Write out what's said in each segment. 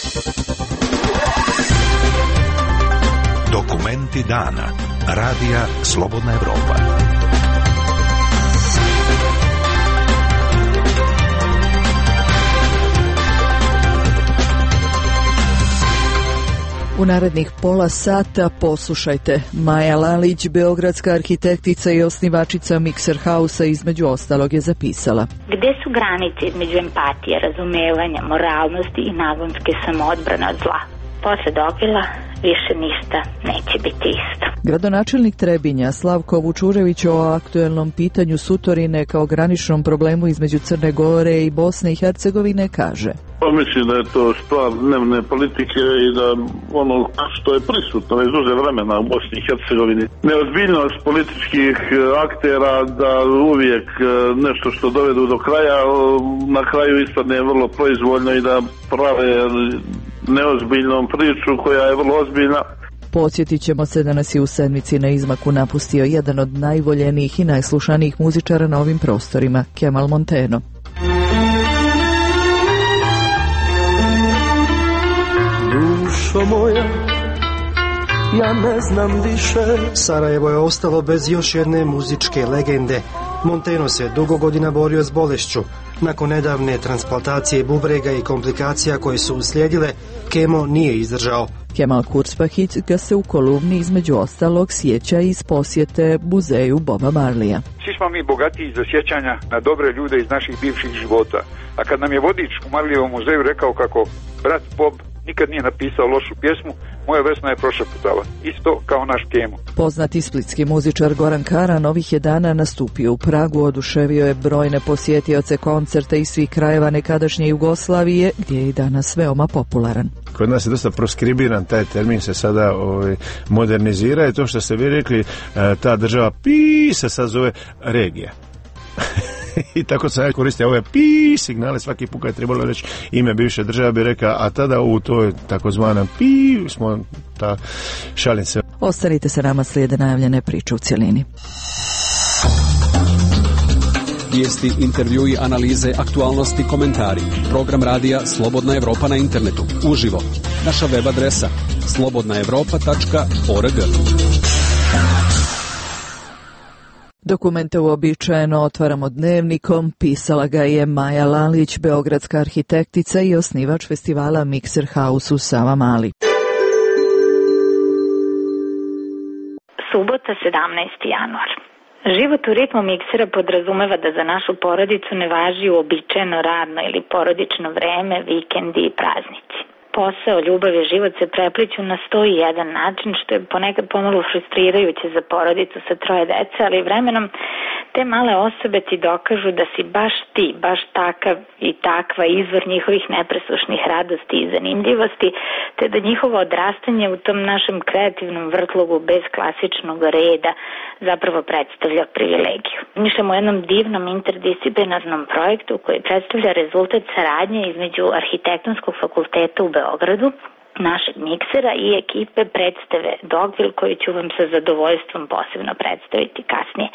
Dokumenti dana. Radija Slobodna Evropa. U narednih pola sata poslušajte. Maja Lalić, beogradska arhitektica i osnivačica Mikser Hausa, između ostalog je zapisala: Gde su granice između empatije, razumevanja, moralnosti i nagonske samoodbrane od zla? Posle dopila više ništa neće biti isto. Gradonačelnik Trebinja Slavko Vučurević o aktuelnom pitanju Sutorine kao graničnom problemu između Crne Gore i Bosne i Hercegovine kaže: Mislim da je to stvar dnevne politike i da ono što je prisutno već duže vremena u Bosni i Hercegovini. Neozbiljnost političkih aktera da uvijek nešto što dovedu do kraja, na kraju ispadne vrlo proizvoljno i da prave neozbiljnom priču koja je vrlo ozbiljna. Podsjetit ćemo se da nas je u sedmici na izmaku napustio jedan od najvoljenijih i najslušanijih muzičara na ovim prostorima, Kemal Monteno. Dušo moja, ja ne znam više. Sarajevo je ostalo bez još jedne muzičke legende. Monteno se dugo godina borio s bolešću. Nakon nedavne transplantacije bubrega i komplikacija koje su uslijedile, Kemo nije izdržao. Kemal Kurspahić ga se u kolumni između ostalog sjeća iz posjete muzeju Boba Marleya. Svi smo mi bogatiji za sjećanja na dobre ljude iz naših bivših života. A kad nam je vodič u Marleyevom muzeju rekao kako brat Bob nikad nije napisao lošu pjesmu, moja Vesna je prošaputala. Isto kao naš Kemo. Poznati splitski muzičar Goran Karan ovih je dana nastupio u Pragu, oduševio je brojne posjetioce koncerta iz svih krajeva nekadašnje Jugoslavije, gdje je i danas veoma popularan. Kod nas je dosta proskribiran, taj termin se sada modernizira i to što ste vi rekli, ta država pi se sad zove regija. I tako se koriste ove pi signale, svaki put kad je trebalo reći ime bivše države bi rekao, a tada u toj takozvanom pi smo ta šalim se. Ostanite sa nama, slijede najavljene priče u cjelini. Vijesti, intervjui, analize, aktualnosti, komentari. Program radija Slobodna Evropa na internetu. Uživo. Naša web adresa slobodnaevropa.org. Dokumente uobičajeno otvaramo dnevnikom. Pisala ga je Maja Lalić, beogradska arhitektica i osnivač festivala Mikser House u Savamali. Subota, 17. januar. Život u ritmu miksera podrazumeva da za našu porodicu ne važi uobičajeno radno ili porodično vreme, vikendi i praznici. Posao, ljubav i život se prepliću na 101 način, što je ponekad pomalo frustrirajuće za porodicu sa 3 dece, ali vremenom te male osobe ti dokažu da si baš ti, baš takav i takva izvor njihovih nepresušnih radosti i zanimljivosti, te da njihovo odrastanje u tom našem kreativnom vrtlogu bez klasičnog reda zapravo predstavlja privilegiju. Mišljamo o jednom divnom interdisciplinarnom projektu koji predstavlja rezultat saradnje između Arhitektonskog fakulteta u Beogradu, našeg miksera i ekipe predstave Dogville, koju ću vam sa zadovoljstvom posebno predstaviti kasnije.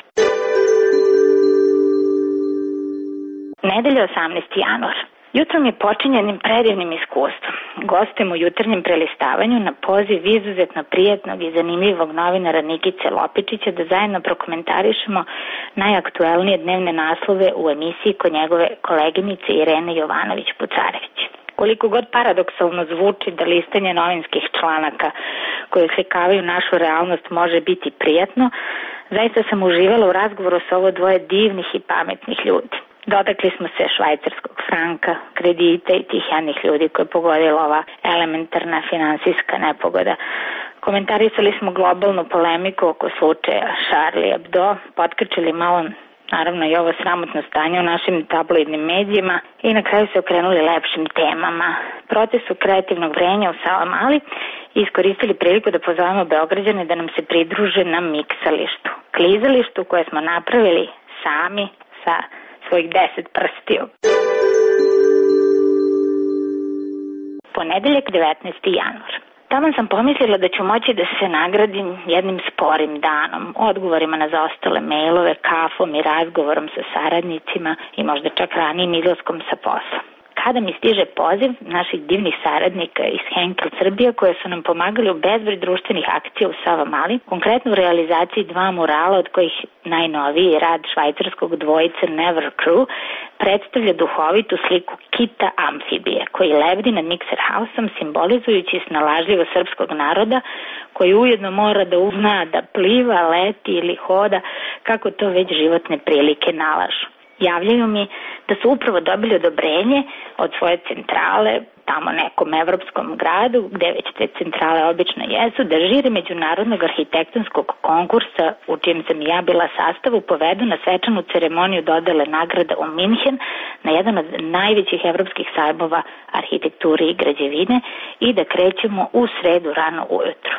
Nedelja, 18. januar. Jutro mi počinje jednim predivnim iskustvom. Gostim u jutarnjem prelistavanju na poziv izuzetno prijatnog i zanimljivog novinara Nikice Lopičića da zajedno prokomentarišemo najaktuelnije dnevne naslove u emisiji kod njegove koleginice Irene Jovanović-Pucarević. Koliko god paradoksalno zvuči da listanje novinskih članaka koje slikavaju našu realnost može biti prijatno, zaista sam uživala u razgovoru sa ovo dvoje divnih i pametnih ljudi. Dotakli smo se švajcarskog franka, kredita i tih jadnih ljudi koje je pogodila ova elementarna finansijska nepogoda. Komentarisali smo globalnu polemiku oko slučaja Charlie Hebdo, potkrčili malo naravno i ovo sramotno stanje u našim tabloidnim medijima i na kraju se okrenuli lepšim temama. Procesu kreativnog vrenja u Savamali i iskoristili priliku da pozovemo Beograđane da nam se pridruže na miksalištu, klizalištu koje smo napravili sami sa svojih 10 prstiju. Ponedeljak, 19. januar. Tamo sam pomislila da ću moći da se nagradim jednim sporim danom, odgovorima na zaostale mailove, kafom i razgovorom sa saradnicima i možda čak ranijim izlaskom sa posla. Sada mi stiže poziv naših divnih saradnika iz Henkel Srbija koje su nam pomagali u bezbroj društvenih akcija u Savamali, konkretno u realizaciji 2 murala od kojih najnoviji rad švajcarskog dvojice Never Crew predstavlja duhovitu sliku kita amfibije koji lebdi nad Mixer House-om simbolizujući snalažljivo srpskog naroda koji ujedno mora da uzna da pliva, leti ili hoda kako to već životne prilike nalažu. Javljaju mi da su upravo dobili odobrenje od svoje centrale, tamo nekom evropskom gradu, gde već te centrale obično jesu, da žiri međunarodnog arhitektonskog konkursa u čijem sam ja bila sastavu povedu na svečanu ceremoniju dodele nagrada u Minhen na jedan od najvećih evropskih sajmova arhitekture i građevine i da krećemo u sredu rano ujutro.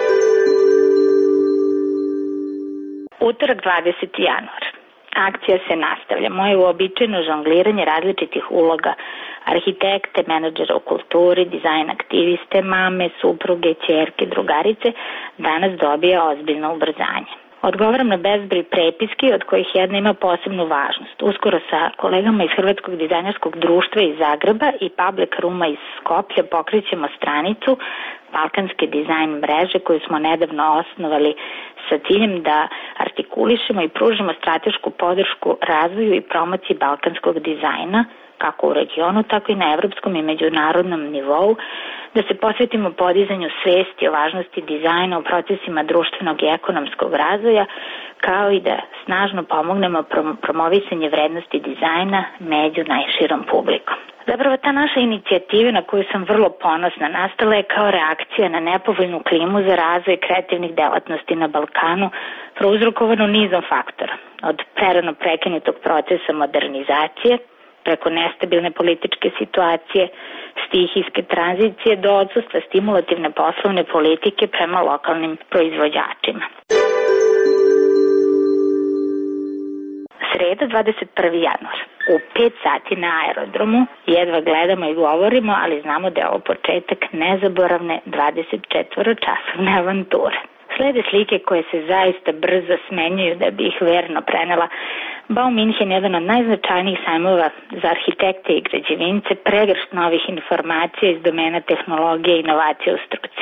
Utorak 20. januar. Akcija se nastavlja. Moje uobičajeno žongliranje različitih uloga arhitekte, menadžera u kulturi, dizajn aktiviste, mame, supruge, ćerke, drugarice danas dobija ozbiljno ubrzanje. Odgovaram na bezbroj prepiski od kojih jedna ima posebnu važnost. Uskoro sa kolegama iz Hrvatskog dizajnerskog društva iz Zagreba i Public Rooma iz Skoplja pokrećemo stranicu Balkanske dizajn mreže koju smo nedavno osnovali sa ciljem da artikulišemo i pružimo stratešku podršku razvoju i promociji balkanskog dizajna, kako u regionu, tako i na evropskom i međunarodnom nivou, da se posvetimo podizanju svesti o važnosti dizajna u procesima društvenog i ekonomskog razvoja, kao i da snažno pomognemo promovisanje vrednosti dizajna među najširom publikom. Zapravo ta naša inicijativa na koju sam vrlo ponosna nastala je kao reakcija na nepovoljnu klimu za razvoj kreativnih delatnosti na Balkanu, prouzrokovanu nizom faktora, od prerano prekinutog procesa modernizacije, preko nestabilne političke situacije, stihijske tranzicije do odsustva stimulativne poslovne politike prema lokalnim proizvođačima. Sreda, 21. januar. U 5 sati na aerodromu jedva gledamo i govorimo, ali znamo da je ovo početak nezaboravne 24-časovne avanture. Slede slike koje se zaista brzo smenjuju da bi ih verno prenela. Bau Minhen je jedan od najznačajnijih sajmova za arhitekte i građevince, pregršt novih informacija iz domena tehnologije i inovacije u struci.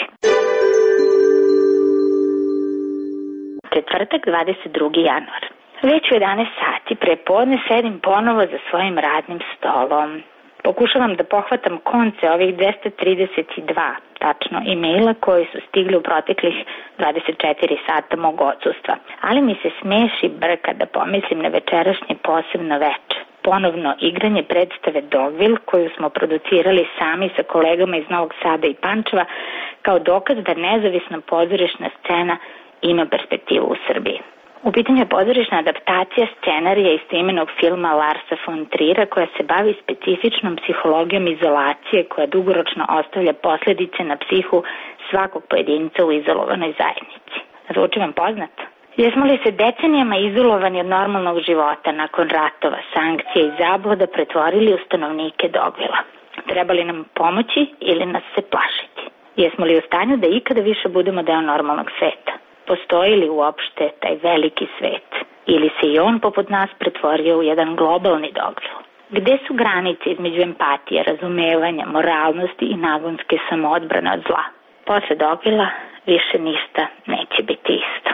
Četvrtak, 22. januar. Već u 11 sati prepodne sedim ponovo za svojim radnim stolom. Pokušavam da pohvatam konce ovih 232, tačno, e-maila koji su stigli u proteklih 24 sata mog odsustva. Ali mi se smeši brka da pomislim na večerašnje posebno veče. Ponovno igranje predstave Dogville koju smo producirali sami sa kolegama iz Novog Sada i Pančeva kao dokaz da nezavisna pozorišna scena ima perspektivu u Srbiji. U pitanju je pozorišna adaptacija scenarija istoimenog filma Larsa von Trier'a koja se bavi specifičnom psihologijom izolacije koja dugoročno ostavlja posljedice na psihu svakog pojedinca u izolovanoj zajednici. Zvuči vam poznato? Jesmo li se decenijama izolovani od normalnog života nakon ratova, sankcija i zabluda pretvorili u stanovnike Dogvilla? Treba li nam pomoći ili nas se plašiti? Jesmo li u stanju da ikada više budemo deo normalnog sveta? Postoji li uopšte taj veliki svet? Ili se i on poput nas pretvorio u jedan globalni Dogville? Gde su granice između empatije, razumevanja, moralnosti i nagonske samoodbrane od zla? Posle Dogvilla više ništa neće biti isto.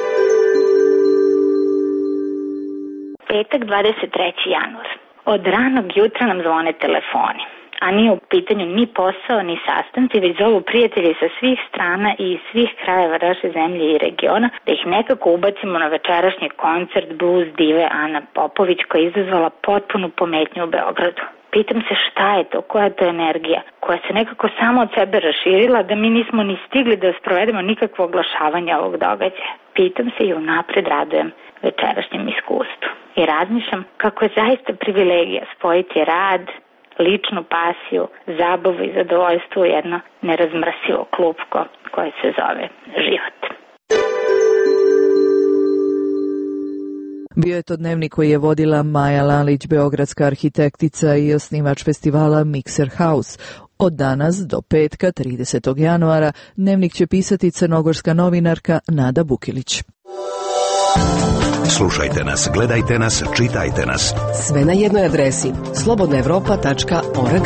Petak, 23. januar. Od ranog jutra nam zvone telefoni. A nije u pitanju ni posao, ni sastanci, već zovu prijatelji sa svih strana i iz svih krajeva naše zemlje i regiona, da ih nekako ubacimo na večerašnji koncert blues dive Ana Popović koja je izazvala potpunu pometnju u Beogradu. Pitam se šta je to, koja je to energija, koja se nekako samo od sebe raširila da mi nismo ni stigli da sprovedemo nikakvo oglašavanje ovog događaja. Pitam se i unapred radujem večerašnjem iskustvu. I razmišljam kako je zaista privilegija spojiti rad, ličnu pasiju, zabavu i zadovoljstvo u jedno nerazmrsivo klupko koje se zove život. Bio je to dnevnik koji je vodila Maja Lalić, beogradska arhitektica i osnivač festivala Mixer House. Od danas do petka, 30. januara, dnevnik će pisati crnogorska novinarka Nada Bukilić. Slušajte nas, gledajte nas, čitajte nas. Sve na jednoj adresi slobodnaevropa.org.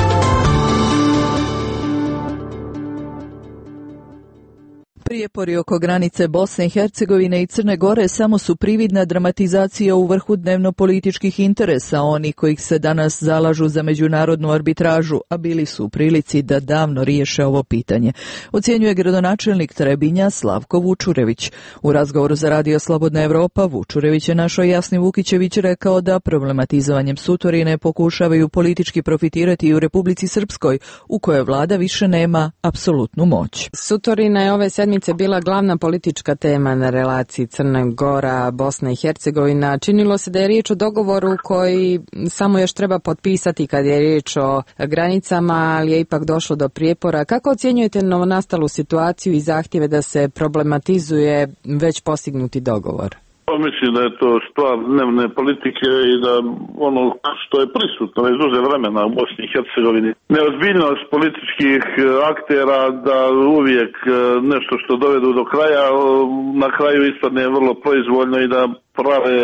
Prijepori oko granice Bosne i Hercegovine i Crne Gore samo su prividna dramatizacija u vrhu dnevno-političkih interesa onih kojih se danas zalažu za međunarodnu arbitražu, a bili su u prilici da davno riješe ovo pitanje, ocjenjuje gradonačelnik Trebinja Slavko Vučurević. U razgovoru za Radio Slobodna Evropa Vučurević je našoj Jasni Vukićević rekao da problematizovanjem Sutorine pokušavaju politički profitirati i u Republici Srpskoj, u kojoj vlada više nema apsolutnu moć. Sutorina je ove sedmice bila glavna politička tema na relaciji Crna Gora, Bosna i Hercegovina. Činilo se da je riječ o dogovoru koji samo još treba potpisati kad je riječ o granicama, ali je ipak došlo do prijepora. Kako ocjenjujete novonastalu situaciju i zahtjeve da se problematizuje već postignuti dogovor? Mislim da je to stvar dnevne politike i da ono što je prisutno već duže vremena u Bosni i Hercegovini. Neozbiljnost političkih aktera da uvijek nešto što dovedu do kraja, na kraju ispadne vrlo proizvoljno i da prave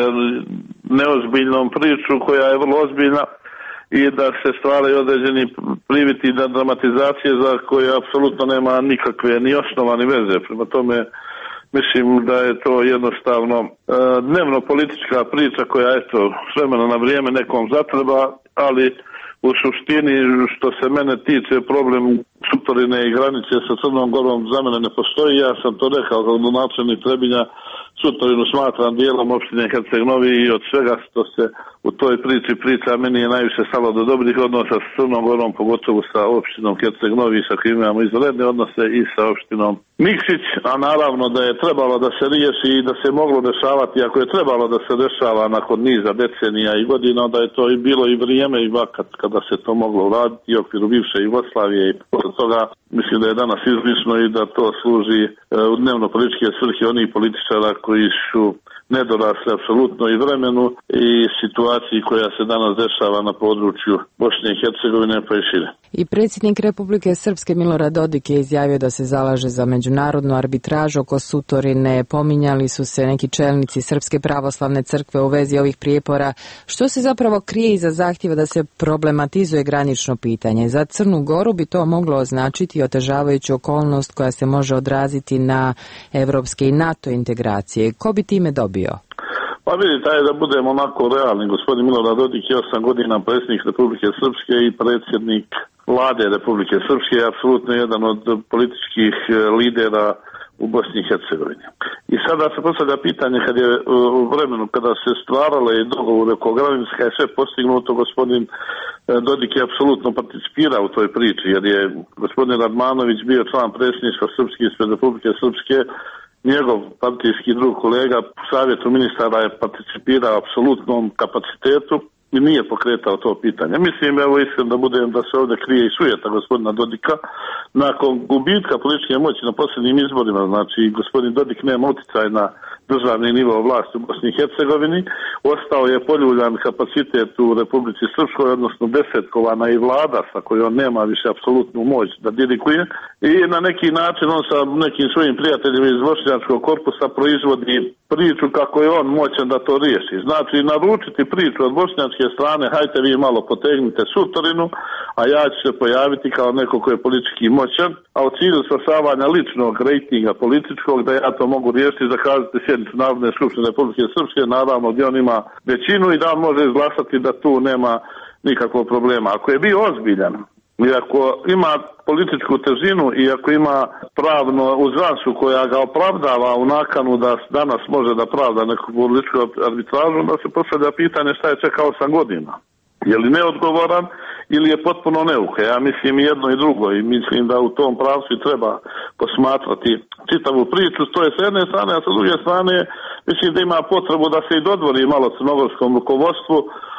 neozbiljnom priču koja je vrlo ozbiljna i da se stvaraju određeni priviti da dramatizacije za koje apsolutno nema nikakve ni osnovane veze. Prema tome, mislim da je to jednostavno dnevno politička priča koja eto s vremena na vrijeme nekom zatreba, ali u suštini što se mene tiče problem Sutorine i granice sa Crnom Gorom za mene ne postoji. Ja sam to rekao kao gradonačelnik Trebinja, Sutorinu smatram dijelom opštine Herceg Novi i od svega što se u toj priči priča meni je najviše stalo do dobrih odnosa s Crnom Gorom, pogotovo sa opštinom Herceg Novi sa kojim imamo izvanredne odnose i sa opštinom Nikšić, a naravno da je trebalo da se riješi i da se moglo dešavati, ako je trebalo da se dešava nakon niza decenija i godina, da je to i bilo i vrijeme i vakat kada se to moglo uraditi u okviru bivše Jugoslavije i posle toga mislim da je danas izlično i da to služi u dnevno političke svrhe onih političara koji su nedorasli apsolutno i vremenu i situaciji koja se danas dešava na području Bosne i Hercegovine pa i šire. I predsjednik Republike Srpske Milorad Dodik je izjavio da se zalaže za međunarodnu arbitražu oko Sutorine. Pominjali su se neki čelnici Srpske pravoslavne crkve u vezi ovih prijepora. Što se zapravo krije iza zahtjeva da se problematizuje granično pitanje? Za Crnu Goru bi to moglo označiti otežavajuću okolnost koja se može odraziti na evropske i NATO integracije. Ko bi time dobio? Pa vidite, da budemo onako realni. Gospodin Milorad Dodik je 8 godina predsjednik Republike Srpske i predsjednik vlade Republike Srpske je apsolutno jedan od političkih lidera u Bosni i Hercegovini. I sada se postavlja pitanje kad je u vremenu kada se stvarale dogovor oko granica, kad je sve postignuto, gospodin Dodik je apsolutno participirao u toj priči, jer je gospodin Radmanović bio član predsjedništva Srpske ispred Republike Srpske. Njegov partijski drug kolega u savjetu ministara je participirao apsolutnom kapacitetu i nije pokretao to pitanje. Mislim, evo iskreno da budem da se ovdje krije i sujeta gospodina Dodika. Nakon gubitka političke moći na posljednjim izborima, znači gospodin Dodik nema utjecaj na državni nivo vlasti u Bosni i Hercegovini, ostao je poljuljan kapacitet u Republici Srpskoj, odnosno desetkovana i vlada sa kojom nema više apsolutnu moć da dirikuje i na neki način on sa nekim svojim prijateljima iz bošnjačkog korpusa proizvodi priču kako je on moćan da to riješi. Znači naručiti priču od bošnjačke strane, hajte vi malo potegnite Sutorinu, a ja ću se pojaviti kao neko ko je politički moćan, a u cilju spasavanja ličnog rejtinga političkog da ja to mogu riješiti, zakazati sjednicu Narodne skupštine Republike Srpske, naravno gdje on ima većinu i da on može izglasati da tu nema nikakvog problema. Ako je bio ozbiljan i ako ima političku težinu i ako ima pravno uzansu koja ga opravdava u nakanu da danas može da pravda neku političku arbitražu, da se postavlja pitanje šta je čekao 8 godina. Je li neodgovoran ili je potpuno neuk? Ja mislim i jedno i drugo i mislim da u tom pravcu treba posmatrati čitavu priču. To je s jedne strane, a sa druge strane mislim da ima potrebu da se i dodvori malo crnogorskom rukovodstvu,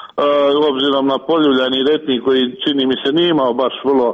obzirom na poljuljani retnik koji čini mi se nije imao baš vrlo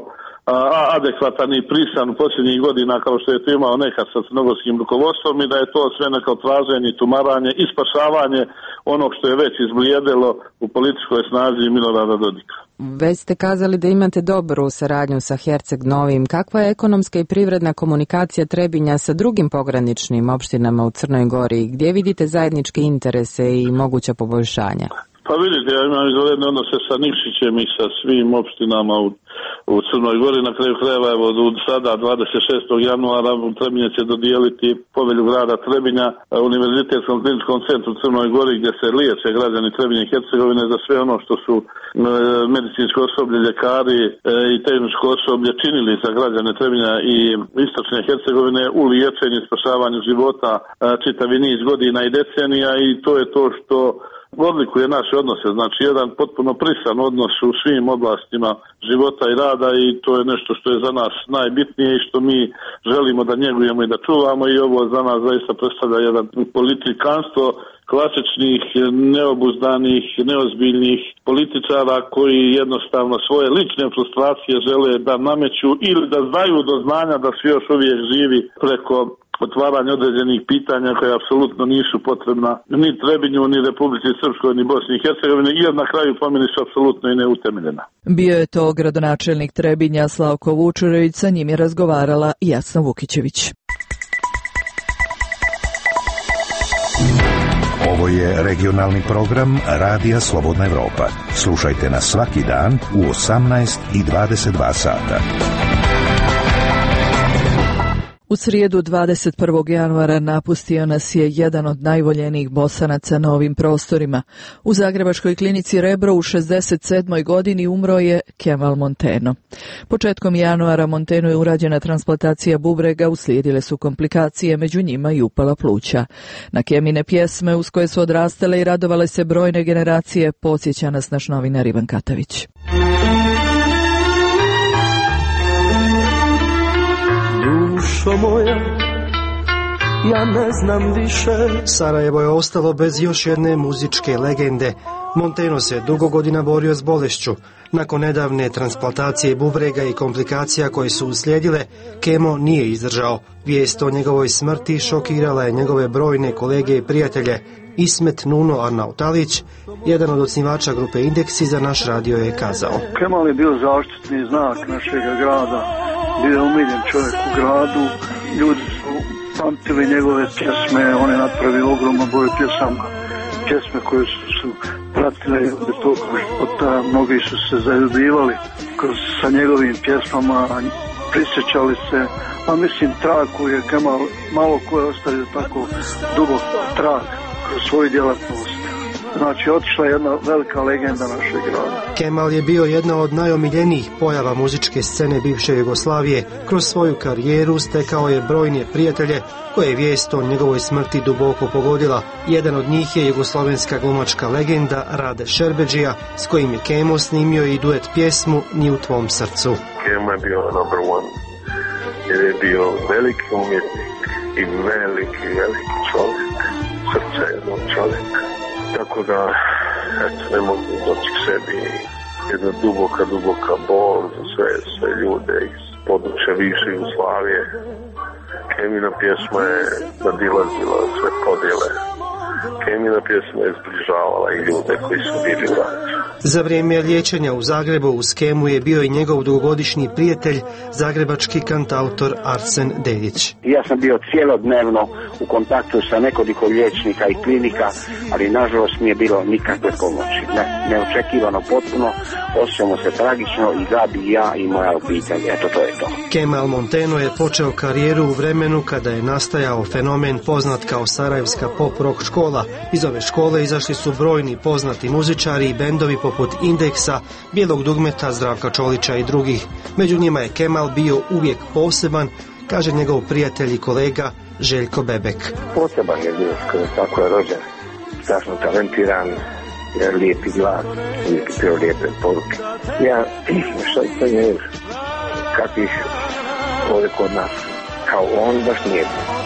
adekvatan i prisan u posljednjih godina kao što je to imao nekad sa crnogorskim rukovodstvom i da je to sve neko traženje, tumaranje i spašavanje onog što je već izblijedilo u političkoj snazi Milorada Dodika. Već ste kazali da imate dobru saradnju sa Herceg Novim. Kakva je ekonomska i privredna komunikacija Trebinja sa drugim pograničnim opštinama u Crnoj Gori? Gdje vidite zajedničke interese i moguća poboljšanja? Pa vidite, ja imam izvanredne odnose sa Nikšićem i sa svim opštinama u Crnoj Gori. Na kraju krajeva, evo, sada 26. januara Trebinje će dodijeliti povelju grada Trebinja Univerzitetskom kliničkom centru u Crnoj Gori, gdje se liječe građani Trebinje i Hercegovine za sve ono što su medicinsko osoblje, ljekari i tehničko osoblje činili za građane Trebinja i istočne Hercegovine u liječenju i spašavanju života čitavi niz godina i decenija, i to je to što odlikuje naše odnose, znači jedan potpuno prisan odnos u svim oblastima života i rada, i to je nešto što je za nas najbitnije i što mi želimo da njegujemo i da čuvamo, i ovo za nas zaista predstavlja jedan politikanstvo klasičnih, neobuzdanih, neozbiljnih političara koji jednostavno svoje lične frustracije žele da nameću ili da znaju do znanja da su još uvijek živi preko otvaranje određenih pitanja koje apsolutno nisu potrebna ni Trebinju, ni Republici Srpskoj, ni Bosni i Hercegovini, i na kraju po meni su apsolutno i neutemeljena. Bio je to gradonačelnik Trebinja Slavko Vučurević, sa njim je razgovarala Jasna Vukićević. Ovo je regionalni program Radija Slobodna Evropa. Slušajte nas svaki dan u 18 i 22 sata. U srijedu 21. januara napustio nas je jedan od najvoljenijih Bosanaca na ovim prostorima. U Zagrebačkoj klinici Rebro u 67. godini umro je Kemal Monteno. Početkom januara Montenu je urađena transplantacija bubrega, uslijedile su komplikacije, među njima i upala pluća. Na Kemine pjesme uz koje su odrastale i radovale se brojne generacije, podsjeća nas naš novinar Ivan Katavić. Dušo moja, ja ne znam više. Sarajevo je ostalo bez još jedne muzičke legende. Monteno se dugo godina borio s bolešću. Nakon nedavne transplantacije bubrega i komplikacija koje su uslijedile, Kemo nije izdržao. Vijest o njegovoj smrti šokirala je njegove brojne kolege i prijatelje. Ismet Nuno Arnautalić, jedan od osnivača grupe Indeksi, za naš radio je kazao: Kemal je bio zaštitni znak našeg grada. Bio je omiljen čovjek u gradu, ljudi su pamtili njegove pjesme, on je napravio ogroman broj pjesme koje su pratile od tog života, mnogi su se zaljubivali sa njegovim pjesmama, prisjećali se, a mislim trag koji je Kemal, malo ko je ostavio tako dubok trag kroz svoju djelatnost. Znači, otišla je jedna velika legenda našeg grada. Kemal je bio jedna od najomiljenijih pojava muzičke scene bivše Jugoslavije. Kroz svoju karijeru stekao je brojne prijatelje koje je vijest o njegovoj smrti duboko pogodila. Jedan od njih je jugoslovenska glumačka legenda Rade Šerbedžija, s kojim je Kemo snimio i duet pjesmu Ni u tvom srcu. Kemo je bio number one, jer je bio veliki umjetnik i veliki čovjek, srce jednog čovjeka. Tako da, eto, ne mogu doći k sebi, jedna duboka bol za sve ljude iz područja više Jugoslavije. Kemina pjesma je nadilazila sve podjele. Kemina pjesma je zbližavala i ljude koji su bili u ratu. Za vrijeme liječenja u Zagrebu uz Kemu je bio i njegov dugogodišnji prijatelj, zagrebački kantautor Arsen Dedić. Ja sam bio cijelodnevno u kontaktu sa nekoliko liječnika i klinika, ali nažalost nije bilo nikakve pomoći. Neočekivano potpuno, osjećamo se tragično i Gabi i ja i moja obitelj. Eto, to je to. Kemal Monteno je počeo karijeru u vremenu kada je nastajao fenomen poznat kao Sarajevska pop rock škola. Iz ove škole izašli su brojni poznati muzičari i bendovi poput Indeksa, Bijelog dugmeta, Zdravka Čolića i drugih. Među njima je Kemal bio uvijek poseban, kaže njegov prijatelj i kolega Željko Bebek. Poseban je bio, tako je rođen, strašno talentiran, lijepi glas, uvijek pio lijepe poruke. Ja, što je kakvih ovdje kod nas, kao on baš nije.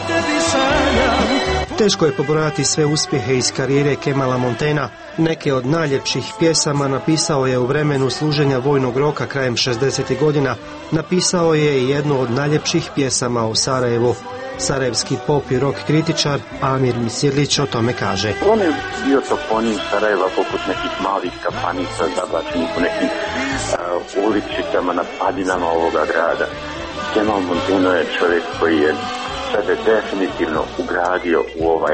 Teško je pobrojati sve uspjehe iz karijere Kemala Montena. Neke od najljepših pjesama napisao je u vremenu služenja vojnog roka krajem 60. godina. Napisao je i jednu od najljepših pjesama o Sarajevu. Sarajevski pop i rock kritičar Amir Misirlić o tome kaže. On je bio toponim Sarajeva poput nekih malih kafanica zabačenih u nekim uličicama na padinama ovoga grada. Kemal Monteno je čovjek koji je sebe definitivno ugradio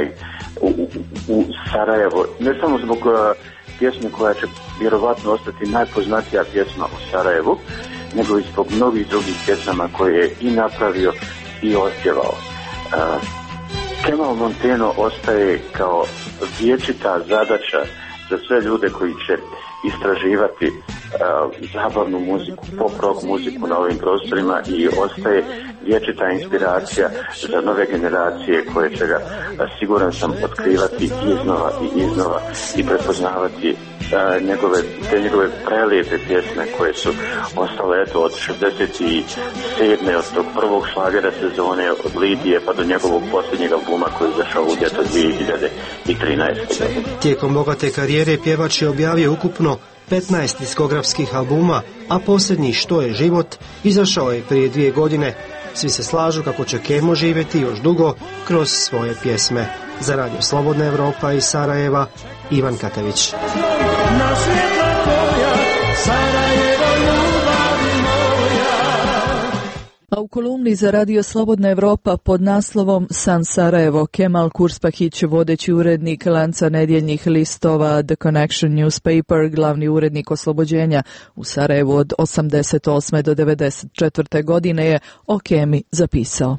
u Sarajevo, ne samo zbog pjesme koja će vjerovatno ostati najpoznatija pjesma u Sarajevu, nego i zbog mnogih drugih pjesama koje je i napravio i otpjevao. Kemal Monteno ostaje kao vječita zadaća za sve ljude koji će istraživati zabavnu muziku, pop rock muziku na ovim prostorima i ostaje vječita inspiracija za nove generacije koje će ga, siguran sam, otkrivati iznova i prepoznavati njegove prelijepe pjesme koje su ostale od 67. od tog prvog šlagera sezone od Lidije pa do njegovog posljednjeg albuma koji je izašao u ljeto 2013. godine. Tijekom bogate karijere pjevač je objavio ukupno 15 diskografskih albuma, a posljednji Što je život izašao je prije 2 godine. Svi se slažu kako će Kemo živjeti još dugo kroz svoje pjesme. Za Radio Slobodna Evropa iz Sarajeva, Ivan Katević. A u kolumni za Radio Slobodna Evropa pod naslovom San Sarajevo, Kemal Kurspahić, vodeći urednik lanca nedjeljnih listova The Connection Newspaper, glavni urednik Oslobođenja u Sarajevu od 88. do 94. godine, je o Kemi zapisao.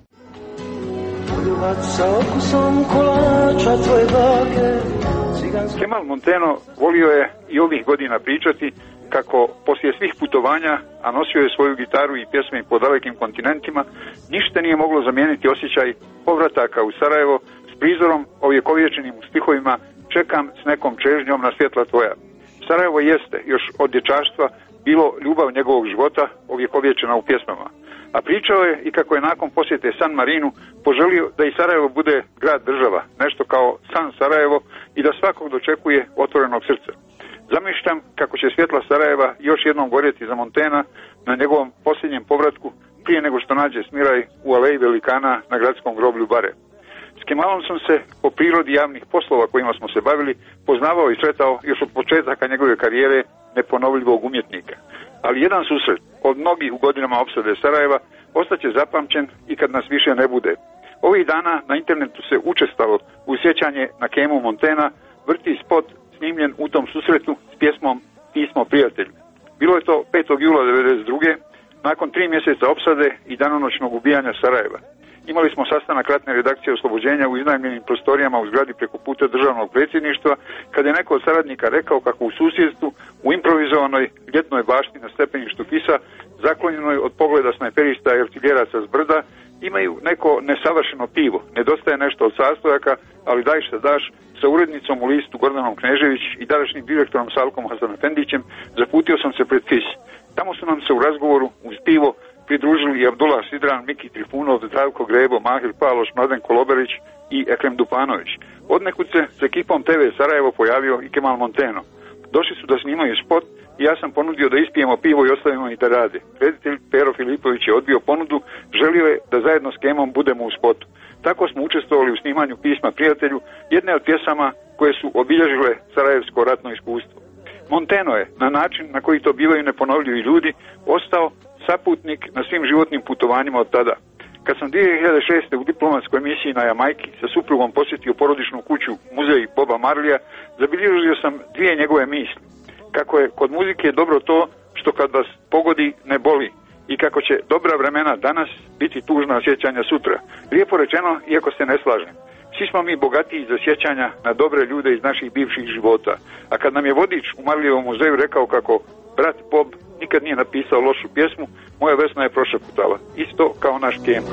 Kemal Monteno volio je i ovih godina pričati kako poslije svih putovanja, a nosio je svoju gitaru i pjesme po dalekim kontinentima, ništa nije moglo zamijeniti osjećaj povrataka u Sarajevo s prizorom ovjekovječenim u stihovima Čekam s nekom čežnjom na svjetla tvoja. Sarajevo jeste još od dječaštva bilo ljubav njegovog života ovjekovječena u pjesmama. A pričao je i kako je nakon posjete San Marinu poželio da i Sarajevo bude grad država, nešto kao San Sarajevo, i da svakog dočekuje otvorenog srca. Zamišljam kako će svjetla Sarajeva još jednom gorjeti za Montena na njegovom posljednjem povratku prije nego što nađe smiraj u aleji velikana na gradskom groblju Bare. S Kemalom sam se po prirodi javnih poslova kojima smo se bavili poznavao i sretao još od početaka njegove karijere neponovljivog umjetnika. Ali jedan susret od mnogih u godinama opsade Sarajeva ostaće zapamćen i kad nas više ne bude. Ovih dana na internetu se učestalo u sjećanje na Kemu Montena vrti spot snimljen u tom susretu s pjesmom Pismo prijatelju. Bilo je to 5. jula 1992. nakon 3 mjeseca opsade i danonoćnog ubijanja Sarajeva. Imali smo sastanak ratne redakcije Oslobođenja u iznajmljenim prostorijama u zgradi preko puta državnog predsjedništva, kad je neko od saradnika rekao kako u susjedstvu, u improvizovanoj ljetnoj bašti na stepeništu Kisa, zaklonjenoj od pogleda snajperista i artiljeraca s brda, imaju neko nesavršeno pivo. Nedostaje nešto od sastojaka, ali daj šta daš, sa urednicom u listu Gordanom Knežević i današnjim direktorom Salkom Hasanefendićem zaputio sam se pred Kis. Tamo su nam se u razgovoru uz pivo pridružili i Abdullah Sidran, Miki Trifunov, Zdravko Grebo, Mahir Paloš, Mladen Koloberić i Ekrem Dupanović. Odnekud se s ekipom TV Sarajevo pojavio i Kemal Monteno. Došli su da snimaju spot i ja sam ponudio da ispijemo pivo i ostavimo i da rade. Reditelj Pero Filipović je odbio ponudu, želio je da zajedno s Kemom budemo u spotu. Tako smo učestvovali u snimanju Pisma prijatelju, jedne od pjesama koje su obilježile sarajevsko ratno iskustvo. Monteno je, na način na koji to bivaju neponovljivi ljudi, ostao saputnik na svim životnim putovanjima od tada. Kad sam 2006. u diplomatskoj misiji na Jamajki sa suprugom posjetio porodičnu kuću muzej Boba Marlija, zabilježio sam 2 njegove misli. Kako je kod muzike dobro to što kad vas pogodi ne boli i kako će dobra vremena danas biti tužna sjećanja sutra. Lijepo rečeno, iako se ne slažem. Svi smo mi bogatiji za sjećanja na dobre ljude iz naših bivših života. A kad nam je vodič u Marlijevom muzeju rekao kako brat Bob nikad nije napisao lošu pjesmu, moja Vesna je prošeputala. Isto kao naš Kemo.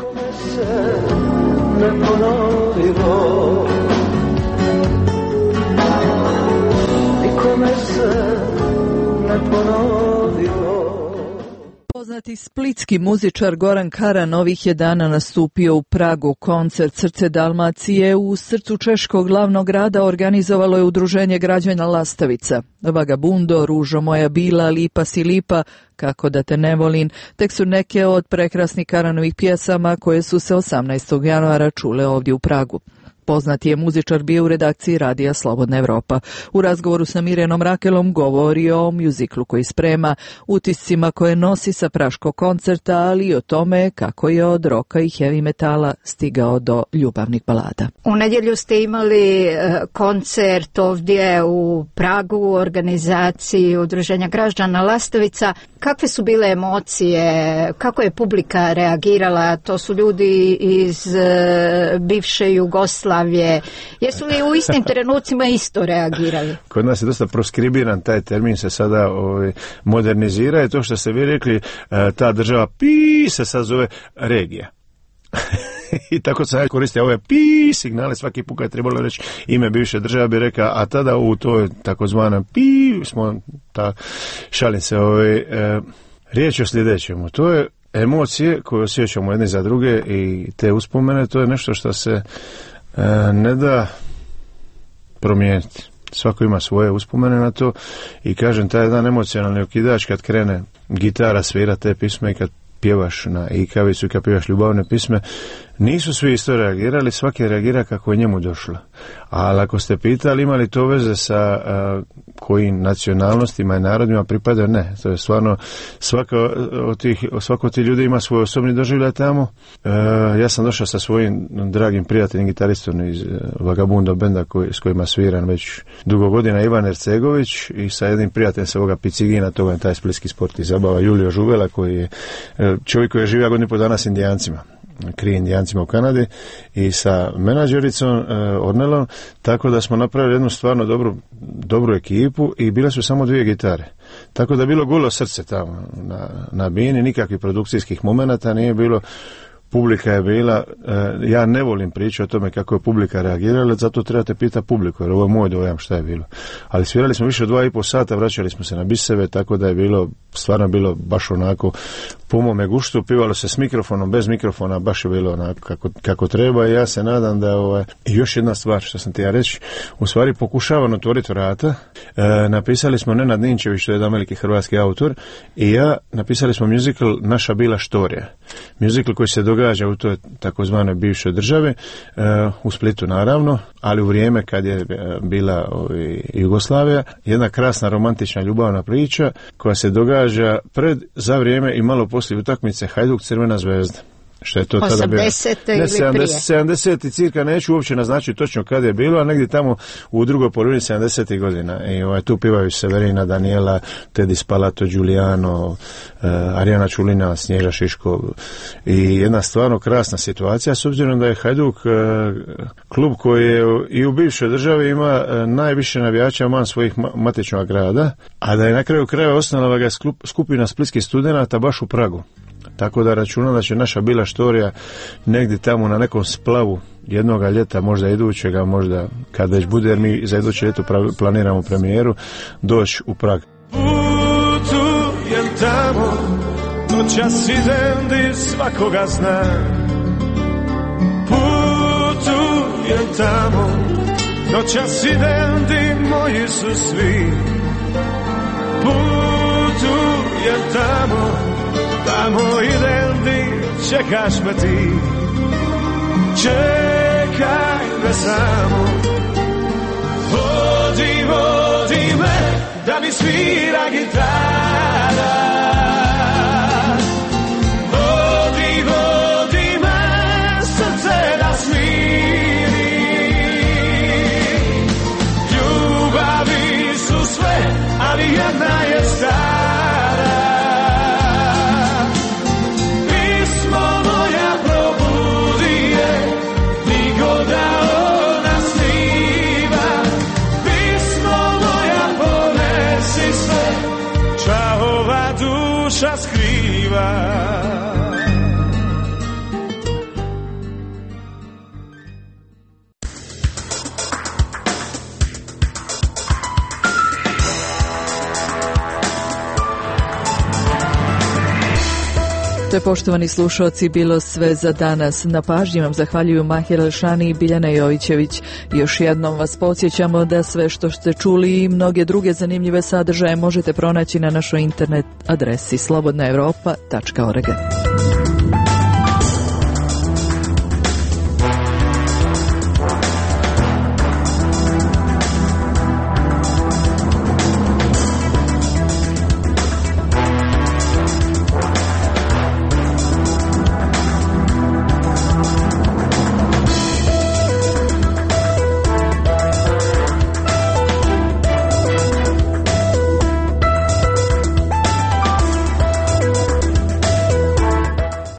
Poznati splitski muzičar Goran Karan ovih je dana nastupio u Pragu. Koncert Srce Dalmacije u srcu češkog glavnog grada organizovalo je Udruženje građana Lastavica. Vagabundo, Ružo moja bila, Lipa si lipa, Kako da te ne volim, tek su neke od prekrasnih Karanovih pjesama koje su se 18. januara čule ovdje u Pragu. Poznati je muzičar bio u redakciji Radija Slobodna Evropa. U razgovoru sa Mirjanom Rakelom govorio o mjuziklu koji sprema, utiscima koje nosi sa praškog koncerta, ali i o tome kako je od roka i heavy metala stigao do ljubavnih balada. U nedjelju ste imali koncert ovdje u Pragu u organizaciji Udruženja građana Lastavica. Kakve su bile emocije? Kako je publika reagirala? To su ljudi iz bivše Jugoslavije. Jesu li u istim trenucima isto reagirali? Kod nas je dosta proskribiran taj termin, se sada modernizira i to što ste vi rekli, ta država se sad zove regija. I tako se koriste ove signale, svaki put kad je trebalo reći ime bivše države bi rekao, a tada u toj takozvanom smo, šalim se, riječ o sljedećemu. To je emocije koje osjećamo jedni za druge i te uspomene, to je nešto što se ne da promijeniti. Svako ima svoje uspomene na to i kažem, taj jedan emocionalni okidač kad krene gitara svira te pisme i kad pjevaš na ikavicu i kad pjevaš ljubavne pisme, nisu svi isto reagirali, svaki reagira kako je njemu došlo. Ali ako ste pitali ima li to veze sa kojim nacionalnostima i narodima pripadaju, ne. To je stvarno, svako od tih ljudi ima svoj osobni doživljaj tamo. Ja sam došao sa svojim dragim prijateljem, gitaristom iz Vagabundo benda s kojima sviram već dugo godina, Ivan Ercegović, i sa jednim prijateljem sa ovoga Picigina, toga je taj splitski sport i zabava, Julio Žuvela, koji je čovjek koji je živio godinu po dana s Indijancima, krije Indijancima u Kanadi, i sa menadžericom Ornelom, tako da smo napravili jednu stvarno dobru ekipu i bile su samo 2 gitare. Tako da je bilo golo srce tamo na bini, nikakvih produkcijskih momenata nije bilo. Publika je bila, ja ne volim pričati o tome kako je publika reagirala, zato trebate pitati publiku, jer ovo je moj dojam šta je bilo. Ali svirali smo više od 2,5 sata, vraćali smo se na biseve, tako da je bilo, stvarno bilo baš onako po mome guštu, pivalo se s mikrofonom, bez mikrofona, baš je bilo onako kako treba i ja se nadam da i još jedna stvar što sam ti ja reći, u stvari pokušavam otvoriti vrata. Napisali smo Nenad Ninčević, što je jedan veliki hrvatski autor, i ja napisali smo musical Naša bila štorija. Musical koji se događa u toj takozvanoj bivšoj državi, u Splitu naravno, ali u vrijeme kad je bila Jugoslavija, jedna krasna romantična ljubavna priča koja se događa za vrijeme i malo poslije utakmice Hajduk Crvena zvezda. Što je to tada bilo? 80. ili prije? 70. cirka, neću uopće naznačiti točno kad je bilo, a negdje tamo u drugoj polovini 70. godina. I tu pivaju Severina, Daniela, Tedi Spalato, Giuliano, Arijana Čulina, Snježa Šiško, i jedna stvarno krasna situacija, s obzirom da je Hajduk klub koji je i u bivšoj državi ima najviše navijača van svojih matičnog grada, a da je na kraju krajeva osnovala ga skupina splitskih studenata baš u Pragu. Tako da računam da će naša bila štorija negdje tamo na nekom splavu jednoga ljeta, možda idućega, možda kad već bude, jer mi za iduće ljeto planiramo premijeru, doći u Prag. Putujem tamo, noćas idem di svakoga zna. Putujem tamo, noćas idem di moji su svi. Putujem tamo idem di čekaš me ti. Čekaj me samo, vodi me da mi svira gitara. Vodi me srce da smiri. Ljubavi su sve, ali jedna je stara. Čahova To je, poštovani slušalci, bilo sve za danas. Na pažnji vam zahvaljuju Mahir Elšani i Biljana Jovićević. Još jednom vas podsjećamo da sve što ste čuli i mnoge druge zanimljive sadržaje možete pronaći na našoj internet adresi slobodnaevropa.org.